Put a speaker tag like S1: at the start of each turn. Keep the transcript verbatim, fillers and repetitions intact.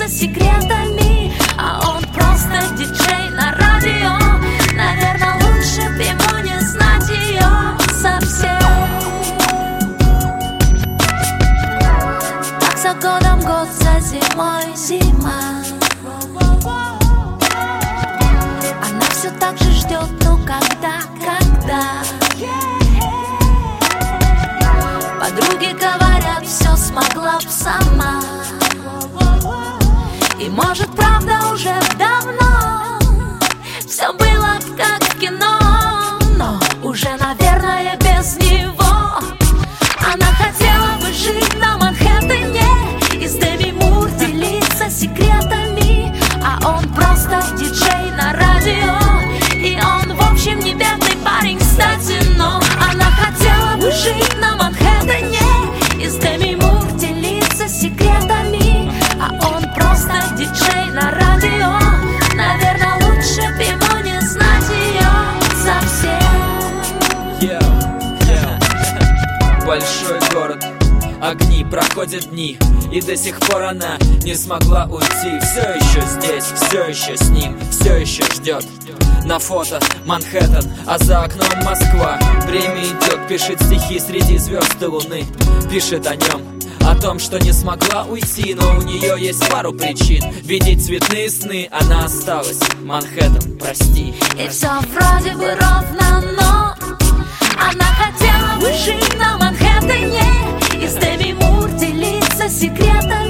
S1: делиться секретами, а он просто диджей на радио. Наверное, лучше б ему не знать ее совсем. Так за годом год, за зимой зима. Она все так же ждет, ну когда, когда. Подруги говорят, все смогла б сама. И может правда уже давно все было как в кино, но уже, наверное, без него. Она хотела бы жить на Манхэттене и с Деми Мур делиться секретами, а он просто диджей на радио. И он, в общем, не бедный парень, кстати, но она хотела бы жить на Манхэттене и с Деми Мур делиться секретами, а он просто диджей на радио. Наверное, лучше б ему не знать ее совсем.
S2: Yeah, yeah. Большой город, огни, проходят дни, и до сих пор она не смогла уйти. Все еще здесь, все еще с ним, все еще ждет. На фото Манхэттен, а за окном Москва. Время идет, пишет стихи среди звезд и луны. Пишет о нем, о том, что не смогла уйти, но у нее есть пару причин видеть цветные сны. Она осталась, Манхэттен, прости.
S1: И все вроде бы ровно, но она хотела бы жить на Манхэттене и с Деми Мур делиться секретами,